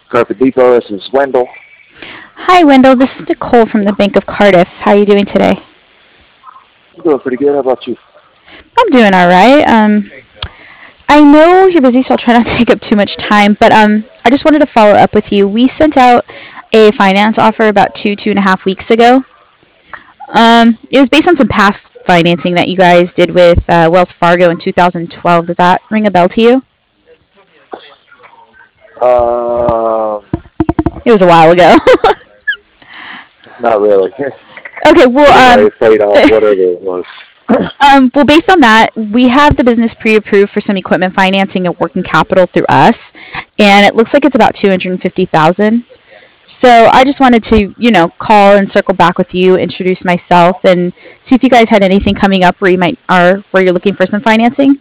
Carpet Depot. This is Wendell. Hi, Wendell. This is Nicole from the Bank of Cardiff. How are you doing today? I'm doing pretty good. How about you? I'm doing all right. I know you're busy, so I'll try not to take up too much time. But I just wanted to follow up with you. We sent out a finance offer about 2.5 weeks ago. It was based on some past financing that you guys did with Wells Fargo in 2012. Does that ring a bell to you? Um, It was a while ago. Not really. Okay, well, Anyway, paid off whatever it was. well, based on that, we have the business pre-approved for some equipment financing and working capital through us, and it looks like it's about 250,000. So I just wanted to, call and circle back with you, introduce myself, and see if you guys had anything coming up where you're looking for some financing.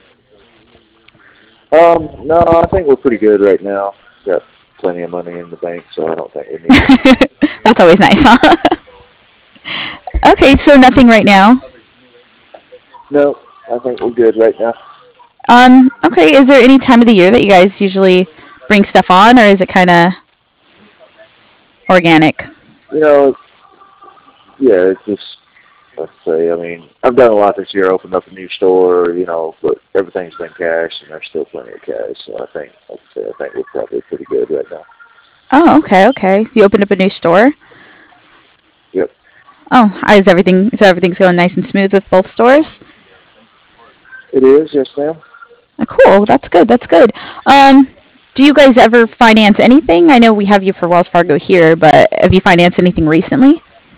No, I think we're pretty good right now. Got plenty of money in the bank, so I don't think we need it. That's always nice, huh? Okay, so nothing right now. No, I think we're good right now. Okay, is there any time of the year that you guys usually bring stuff on, or is it kind of organic? You know, yeah, it's just, let's say, I mean, I've done a lot this year, opened up a new store, but everything's been cash, and there's still plenty of cash, so I think, like I say, I think we're probably pretty good right now. Oh, okay, okay. So you opened up a new store. Yep, Oh, is everything so everything's going nice and smooth with both stores? it is, yes, ma'am. Oh, cool. That's good. That's good. Um, do you guys ever finance anything? I know we have you for Wells Fargo here, but have you financed anything recently?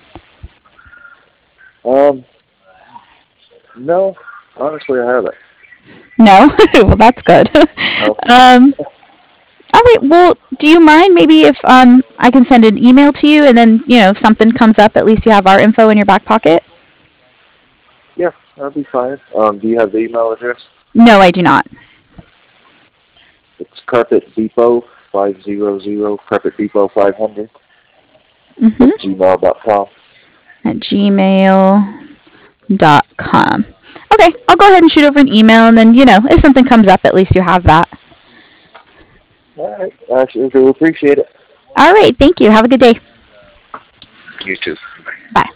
Um, no, honestly, I haven't. No. Well, that's good. No. All right. Well, do you mind maybe if I can send an email to you, and then if something comes up, at least you have our info in your back pocket? Yeah, that'll be fine. Do you have the email address? No, I do not. It's Carpet Depot 500 Carpet Depot 500 at Mm-hmm. gmail.com. At gmail.com. Okay, I'll go ahead and shoot over an email, and then if something comes up, at least you have that. All right, I sure do appreciate it. All right. Thank you. Have a good day. You too. Bye.